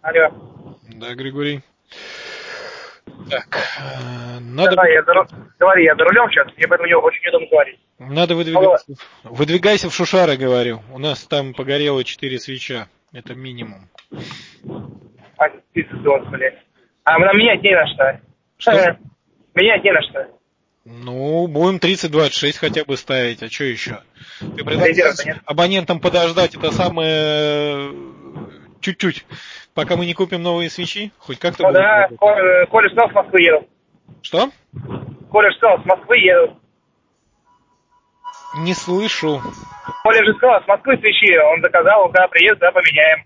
Алло. Да, Григорий. Так, Давай, говори, я за рулем сейчас, мне поэтому очень неудобно говорить. Надо выдвигаться. Выдвигайся в Шушары, говорю. У нас там погорело 4 свеча. Это минимум. А, пиздос, блядь. А нам менять не на что. Что? Менять не на что. Ну, будем 3026 хотя бы ставить, а что еще? Ты предлагаешь Нет. абонентам подождать это самое чуть-чуть, пока мы не купим новые свечи? Хоть как-то Ну будет да, работать. Коля сказал, с Москвы еду. Что? Коля же сказал, с Москвы еду. Не слышу. Коля же сказал, с Москвы свечи. Он заказал, он когда приедет, да, поменяем.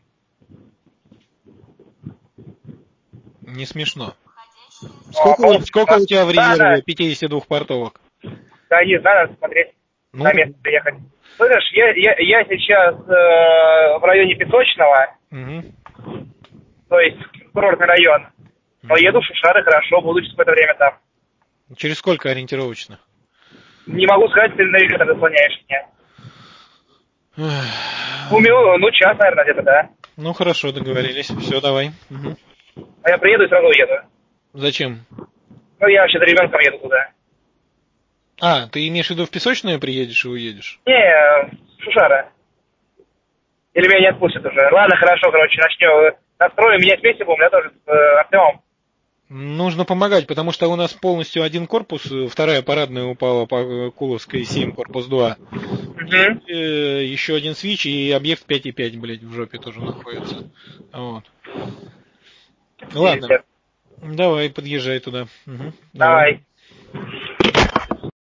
Не смешно. Ну, Сколько у тебя в резерве да. 52 портовок? Да, не знаю, надо смотреть. Ну, На место приехать. Слышишь, я сейчас в районе Песочного, то есть курортный район, но еду в Шушары, хорошо, буду через какое-то время там. Через сколько ориентировочно? Не могу сказать, ты навигатор заслоняешь меня. Ну, час, наверное, где-то, да. Ну, хорошо, договорились. Все, давай. А я приеду и сразу уеду. Зачем? Ну, я вообще за ребенком еду туда. А, ты имеешь в виду в Песочное приедешь и уедешь? Не, Шушара. Или меня не отпустят уже. Ладно, хорошо, короче, начнем. Настроим, менять вместе будем, я тоже с Артемом. Нужно помогать, потому что у нас полностью один корпус, вторая парадная упала по Куловской 7, корпус 2. И, еще один свич, и объект 5,5, блядь, в жопе тоже находится. Вот. Ладно. Давай, подъезжай туда. Давай.